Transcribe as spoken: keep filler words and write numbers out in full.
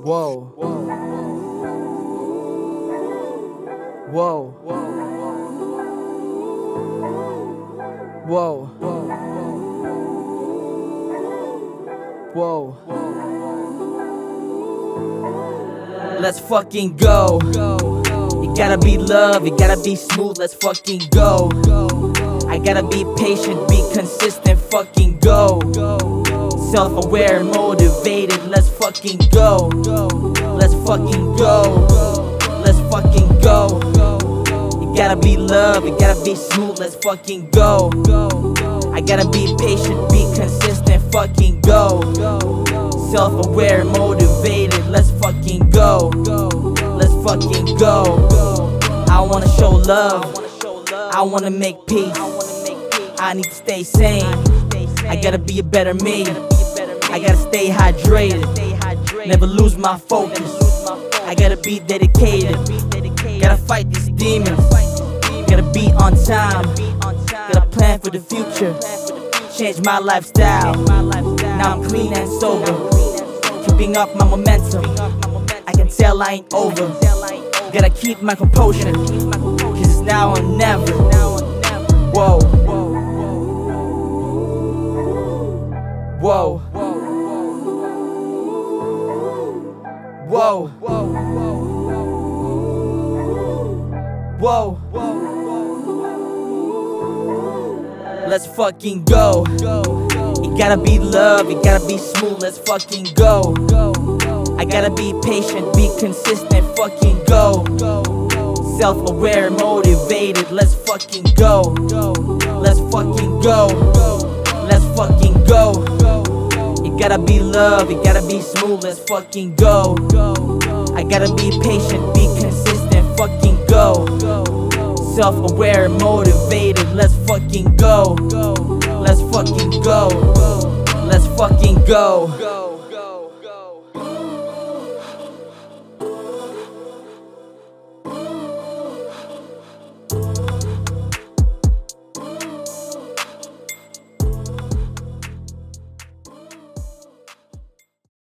Whoa. Whoa. Whoa. Whoa. Let's fucking go. It gotta be love, it gotta be smooth, let's fucking go. I gotta be patient, be consistent, fucking go. Self-aware, motivated, let's fucking go. Let's fucking go. Let's fucking go. It gotta be love, it gotta be smooth, let's fucking go. I gotta be patient, be consistent, fucking go. Self-aware, motivated, let's fucking go. Let's fucking go. I wanna show love, I wanna make peace, I need to stay sane, I gotta be a better me, I gotta stay hydrated, never lose my focus, I gotta be dedicated, gotta fight these demons, gotta be on time, gotta plan for the future, change my lifestyle, now I'm clean and sober, keeping up my momentum, I can tell I ain't over, gotta keep my composure, cause it's now or never. Whoa. Whoa. Whoa. Whoa. Let's fucking go. It gotta be love, it gotta be smooth, let's fucking go. I gotta be patient, be consistent, fucking go. Self-aware, motivated, let's fucking go. Let's fucking go. Let's fucking go. It gotta be love, it gotta be smooth, let's fucking go. I gotta be patient, be consistent, fucking go. Self-aware, motivated, let's fucking go. Let's fucking go. Let's fucking go.